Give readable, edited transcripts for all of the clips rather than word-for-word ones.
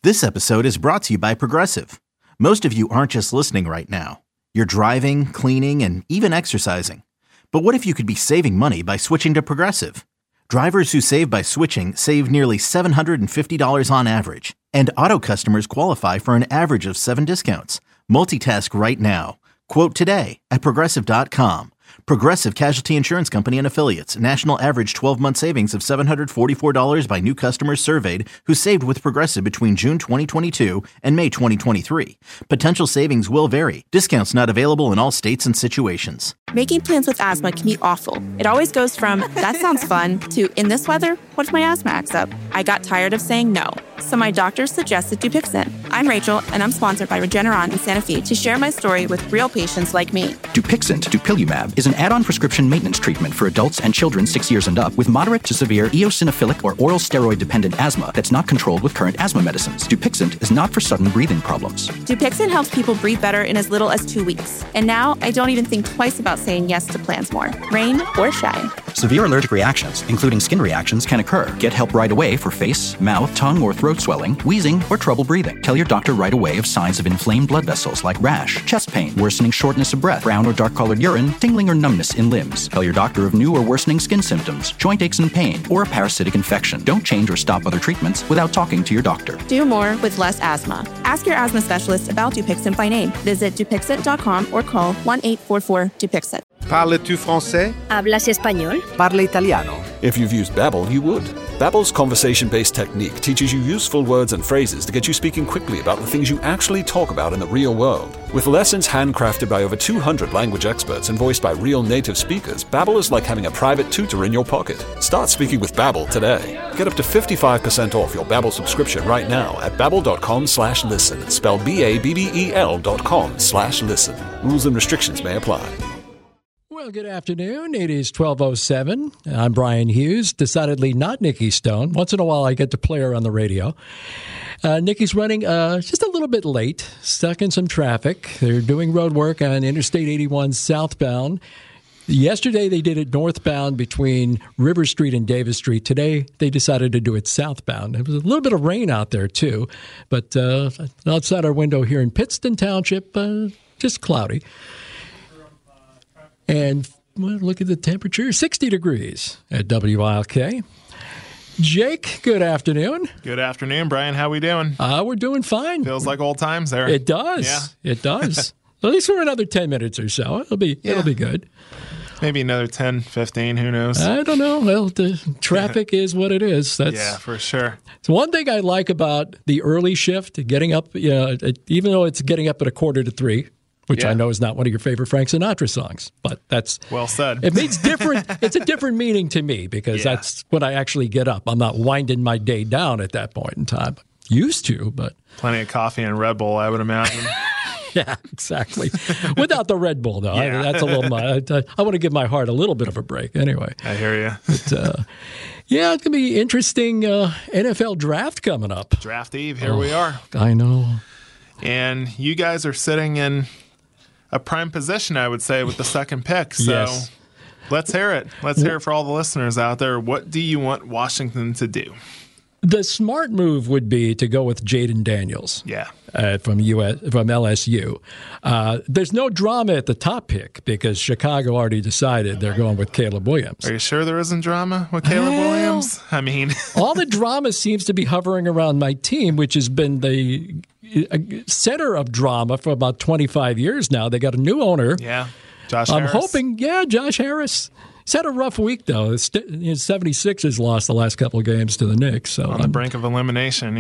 This episode is brought to you by Progressive. Most of you aren't just listening right now. You're driving, cleaning, and even exercising. But what if you could be saving money by switching to Progressive? Drivers who save by switching save nearly $750 on average. And auto customers qualify for an average of 7 discounts. Multitask right now. Quote today at Progressive.com. Progressive Casualty Insurance Company and Affiliates. National average 12-month savings of $744 by new customers surveyed who saved with Progressive between June 2022 and May 2023. Potential savings will vary. Discounts not available in all states and situations. Making plans with asthma can be awful. It always goes from, that sounds fun, to, in this weather, what if my asthma acts up? I got tired of saying no. So my doctor suggested Dupixent. I'm Rachel, and I'm sponsored by Regeneron in Santa Fe to share my story with real patients like me. Dupixent, dupilumab, is an add-on prescription maintenance treatment for adults and children 6 years and up with moderate to severe eosinophilic or oral steroid-dependent asthma that's not controlled with current asthma medicines. Dupixent is not for sudden breathing problems. Dupixent helps people breathe better in as little as 2 weeks. And now I don't even think twice about saying yes to plans more, rain or shine. Severe allergic reactions, including skin reactions, can occur. Get help right away for face, mouth, tongue, or throat swelling, wheezing, or trouble breathing. Tell your doctor right away of signs of inflamed blood vessels like rash, chest pain, worsening shortness of breath, brown or dark-colored urine, tingling or numbness in limbs. Tell your doctor of new or worsening skin symptoms, joint aches and pain, or a parasitic infection. Don't change or stop other treatments without talking to your doctor. Do more with less asthma. Ask your asthma specialist about Dupixent by name. Visit Dupixent.com or call 1-844-DUPIXENT. Parles-tu français? ¿Hablas español? Parla italiano. If you've used Babbel, you would. Babbel's conversation-based technique teaches you useful words and phrases to get you speaking quickly about the things you actually talk about in the real world. With lessons handcrafted by over 200 language experts and voiced by real native speakers, Babbel is like having a private tutor in your pocket. Start speaking with Babbel today. Get up to 55% off your Babbel subscription right now at babbel.com/listen. Spelled BABBEL.com/listen. Rules and restrictions may apply. Well, good afternoon. It is 12:07. I'm Brian Hughes, decidedly not Nikki Stone. Once in a while, I get to play her on the radio. Nikki's running just a little bit late, stuck in some traffic. They're doing road work on Interstate 81 southbound. Yesterday, they did it northbound between River Street and Davis Street. Today, they decided to do it southbound. There was a little bit of rain out there, too. But outside our window here in Pittston Township, just cloudy. And well, look at the temperature, 60 degrees at WILK. Jake, good afternoon. Good afternoon, Brian. How we doing? We're doing fine. Feels like old times there. It does. Yeah. It does. At least for another 10 minutes or so. It'll be good. Maybe another 10, 15, who knows? I don't know. Well, the traffic is what it is. Yeah, for sure. So one thing I like about the early shift, getting up, even though it's getting up at 2:45, which I know is not one of your favorite Frank Sinatra songs, but that's well said. It means different. It's a different meaning to me because that's when I actually get up. I'm not winding my day down at that point in time. Used to, but plenty of coffee and Red Bull, I would imagine. Yeah, exactly. Without the Red Bull, though, that's a little. I want to give my heart a little bit of a break. Anyway, I hear you. But, it's gonna be interesting. NFL draft coming up. Draft Eve. Here we are. I know. And you guys are sitting in a prime position, I would say, with the second pick. So let's hear it. Let's hear it for all the listeners out there. What do you want Washington to do? The smart move would be to go with Jaden Daniels. Yeah. From LSU. There's no drama at the top pick because Chicago already decided they're going with Caleb Williams. Are you sure there isn't drama with Caleb Williams? I mean, all the drama seems to be hovering around my team, which has been the center of drama for about 25 years now. They got a new owner. Yeah, Josh Harris. I'm hoping, Josh Harris. He's had a rough week, though. His 76ers lost the last couple of games to the Knicks. So on the brink of elimination,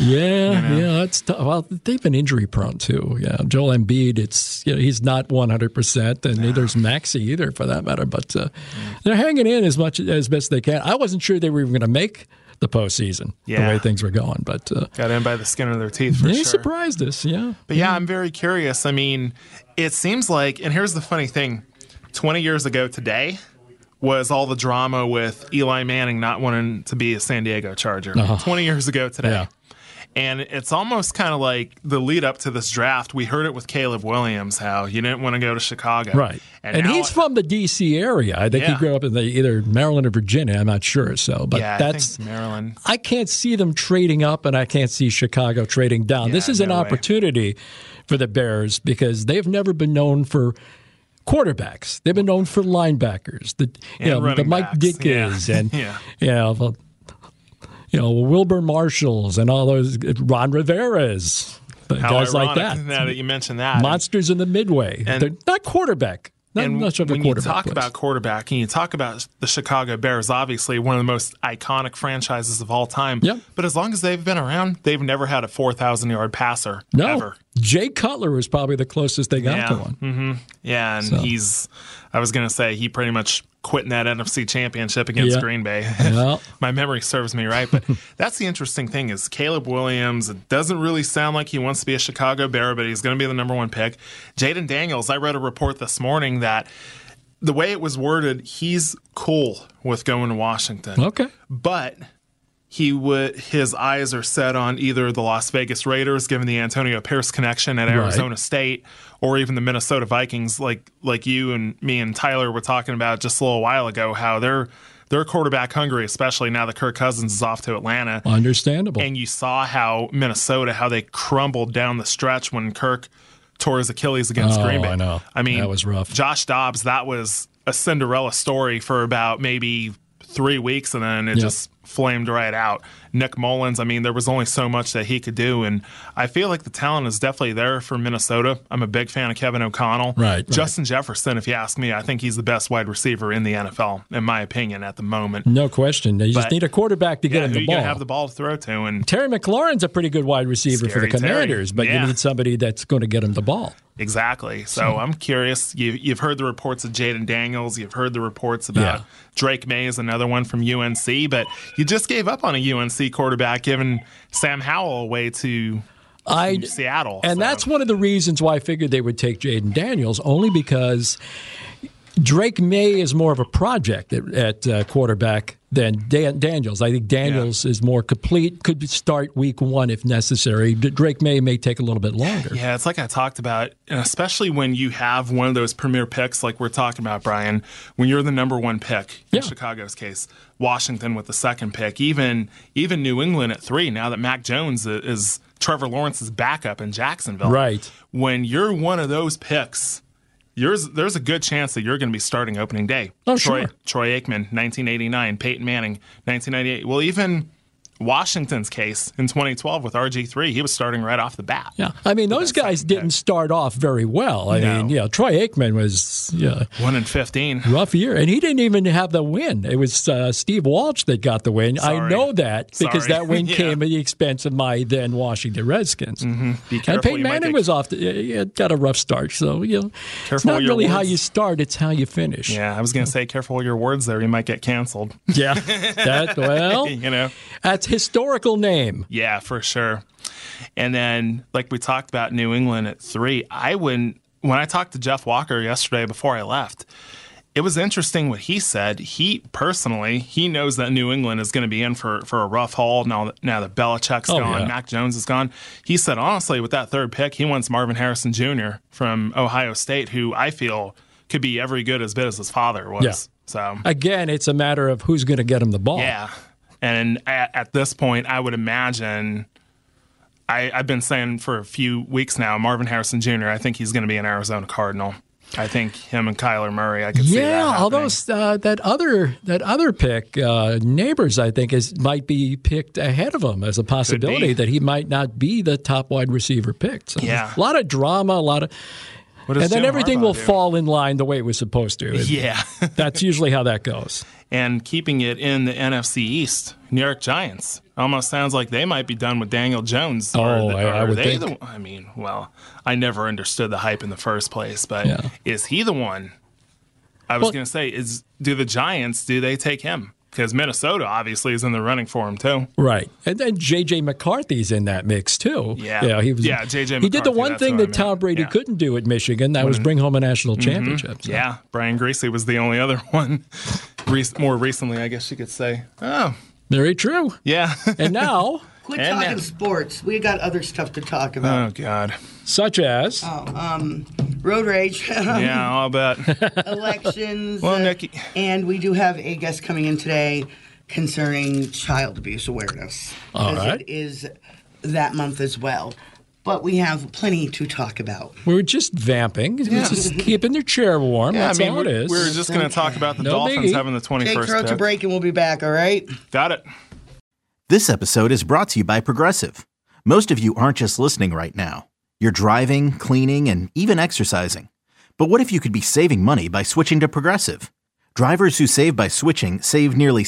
That's tough. Well, they've been injury prone too. Yeah, Joel Embiid, he's not 100%, and neither is Maxey either, for that matter. But they're hanging in as best they can. I wasn't sure they were even going to make the postseason the way things were going, but got in by the skin of their teeth. For they sure. surprised us. Yeah, but I'm very curious. I mean, it seems like, and here's the funny thing: 20 years ago today was all the drama with Eli Manning not wanting to be a San Diego Charger. 20 years ago today. Yeah. And it's almost kind of like the lead up to this draft. We heard it with Caleb Williams, how you didn't want to go to Chicago. Right. And he's from the D.C. area. I think he grew up in either Maryland or Virginia. I'm not sure. But I think Maryland. I can't see them trading up, and I can't see Chicago trading down. This is an opportunity for the Bears because they've never been known for quarterbacks. They've been known for linebackers. The Mike Dickens and Wilbur Marshalls and all those Ron Rivera's, guys like that. Now that you mentioned that, monsters in the Midway. They're not quarterback. When you talk about quarterback and you talk about the Chicago Bears, obviously one of the most iconic franchises of all time. Yep. But as long as they've been around, they've never had a 4,000-yard passer ever. Jay Cutler was probably the closest they got to one. Mm-hmm. Yeah, and I was going to say he pretty much quit in that NFC Championship against Green Bay. My memory serves me right. But that's the interesting thing is Caleb Williams, it doesn't really sound like he wants to be a Chicago Bear, but he's going to be the number one pick. Jayden Daniels, I read a report this morning that the way it was worded, he's cool with going to Washington. Okay. But his eyes are set on either the Las Vegas Raiders, given the Antonio Pierce connection at Arizona State, or even the Minnesota Vikings, like you and me and Tyler were talking about just a little while ago, how they're quarterback hungry, especially now that Kirk Cousins is off to Atlanta. Understandable. And you saw how Minnesota, how they crumbled down the stretch when Kirk tore his Achilles against Green Bay. I know. That was rough. Josh Dobbs, that was a Cinderella story for about maybe 3 weeks, and then it just flamed right out. Nick Mullins, there was only so much that he could do, and I feel like the talent is definitely there for Minnesota. I'm a big fan of Kevin O'Connell. Right. Justin Jefferson, if you ask me, I think he's the best wide receiver in the NFL, in my opinion, at the moment. No question. You just need a quarterback to get him the ball. Who you going to have the ball to throw to? And Terry McLaurin's a pretty good wide receiver for the Commanders, but you need somebody that's going to get him the ball. Exactly. So I'm curious. You've heard the reports of Jayden Daniels. You've heard the reports about Drake May is another one from UNC, but you just gave up on a UNC quarterback, giving Sam Howell away to Seattle. And that's one of the reasons why I figured they would take Jayden Daniels, only because Drake May is more of a project at quarterback than Daniels. I think Daniels is more complete, could start week one if necessary. Drake may take a little bit longer. Yeah, it's like I talked about, and especially when you have one of those premier picks like we're talking about, Brian, when you're the number one pick, in Chicago's case, Washington with the second pick, even New England at 3, now that Mac Jones is Trevor Lawrence's backup in Jacksonville. Right. When you're one of those picks, there's a good chance that you're going to be starting opening day. Oh, Troy Aikman, 1989. Peyton Manning, 1998. Well, even Washington's case in 2012 with RG3, he was starting right off the bat. Yeah, those guys didn't start off very well. Troy Aikman was 1-15, rough year, and he didn't even have the win. It was Steve Walsh that got the win. Sorry. I know that because that win came at the expense of my then Washington Redskins. Mm-hmm. Be careful, and Peyton Manning was got a rough start. So it's not really how you start; it's how you finish. Yeah, I was going to say, careful your words there. You might get canceled. Yeah, that's historical name. Yeah, for sure. And then, like we talked about New England at 3, when I talked to Jeff Walker yesterday before I left, it was interesting what he said. He knows that New England is going to be in for a rough haul now that Belichick's gone, Mac Jones is gone. He said, honestly, with that third pick, he wants Marvin Harrison Jr. from Ohio State, who I feel could be every good as his father was. Yeah. So again, it's a matter of who's going to get him the ball. Yeah. And at this point, I would imagine, I've been saying for a few weeks now, Marvin Harrison Jr., I think he's going to be an Arizona Cardinal. I think him and Kyler Murray, I could see that happening. Although that other pick, Neighbors, I think, might be picked ahead of him as a possibility that he might not be the top wide receiver picked. So a lot of drama, and then Jim everything Harbaugh will do? fall in line the way it was supposed to. Yeah. That's usually how that goes. And keeping it in the NFC East, New York Giants. Almost sounds like they might be done with Daniel Jones. I would think. I never understood the hype in the first place, but is he the one? I was going to say, do the Giants, do they take him? Because Minnesota obviously is in the running for him too. Right. And then J.J. McCarthy's in that mix too. Yeah. J.J. McCarthy. He did the one thing that Tom Brady couldn't do at Michigan. That was bring home a national championship. So. Yeah. Brian Griese was the only other one. More recently, I guess you could say. Oh. Very true. Yeah. And now Quit talking sports. We got other stuff to talk about. Oh, God. Such as? Road rage. Yeah, I'll bet. Elections. Well, Nikki. And we do have a guest coming in today concerning child abuse awareness. All right. It is that month as well. But we have plenty to talk about. We were just vamping. We're just keeping their chair warm. Yeah, That's all it is. We were just going to talk about the No Dolphins biggie. having the 21st Take throw pick. to break and we'll be back, all right? Got it. This episode is brought to you by Progressive. Most of you aren't just listening right now. You're driving, cleaning, and even exercising. But what if you could be saving money by switching to Progressive? Drivers who save by switching save nearly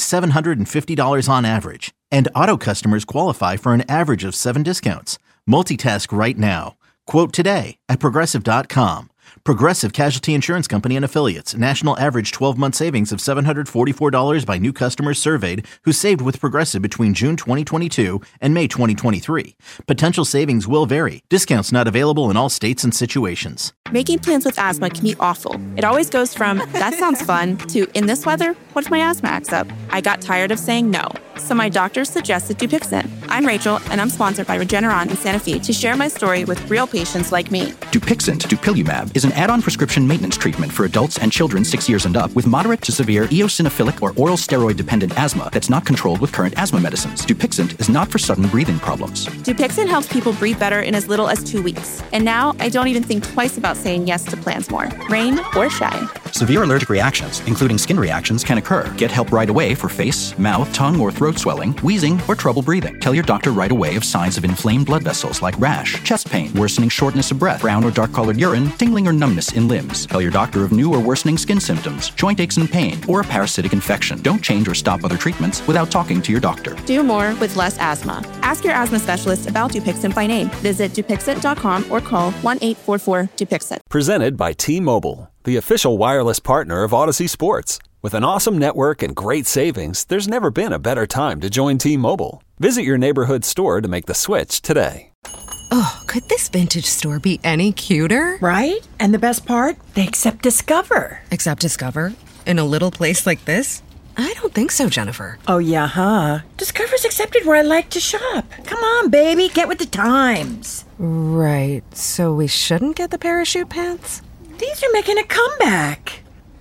$750 on average. And auto customers qualify for an average of 7 discounts. Multitask right now. Quote today at Progressive.com. Progressive Casualty Insurance Company and Affiliates. National average 12-month savings of $744 by new customers surveyed who saved with Progressive between June 2022 and May 2023. Potential savings will vary. Discounts not available in all states and situations. Making plans with asthma can be awful. It always goes from, that sounds fun, to, in this weather, what if my asthma acts up? I got tired of saying no. So my doctor suggested Dupixent. I'm Rachel, and I'm sponsored by Regeneron in Santa Fe to share my story with real patients like me. Dupixent, dupilumab, is an add-on prescription maintenance treatment for adults and children 6 years and up with moderate to severe eosinophilic or oral steroid-dependent asthma that's not controlled with current asthma medicines. Dupixent is not for sudden breathing problems. Dupixent helps people breathe better in as little as 2 weeks. And now I don't even think twice about saying yes to plans more, rain or shine. Severe allergic reactions, including skin reactions, can occur. Get help right away for face, mouth, tongue, or throat swelling, wheezing, or trouble breathing. Tell your doctor right away of signs of inflamed blood vessels like rash, chest pain, worsening shortness of breath, brown or dark-colored urine, tingling or numbness in limbs. Tell your doctor of new or worsening skin symptoms, joint aches and pain, or a parasitic infection. Don't change or stop other treatments without talking to your doctor. Do more with less asthma. Ask your asthma specialist about Dupixent by name. Visit Dupixent.com or call 1-844-DUPIXENT. Presented by T-Mobile, the official wireless partner of Odyssey Sports. With an awesome network and great savings, there's never been a better time to join T-Mobile. Visit your neighborhood store to make the switch today. Oh, could this vintage store be any cuter? Right? And the best part? They accept Discover. Accept Discover? In a little place like this? I don't think so, Jennifer. Oh, yeah, huh? Discover's accepted where I like to shop. Come on, baby, get with the times. Right, so we shouldn't get the parachute pants? These are making a comeback.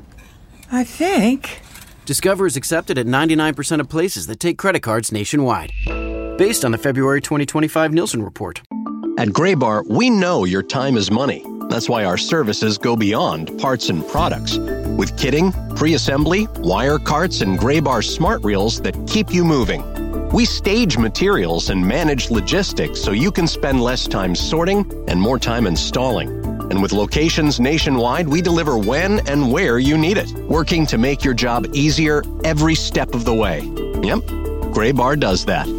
I think. Discover is accepted at 99% of places that take credit cards nationwide. Based on the February 2025 Nielsen report. At Graybar, we know your time is money. That's why our services go beyond parts and products. With kitting, pre-assembly, wire carts, and Graybar smart reels that keep you moving. We stage materials and manage logistics so you can spend less time sorting and more time installing. And with locations nationwide, we deliver when and where you need it, working to make your job easier every step of the way. Yep, Graybar does that.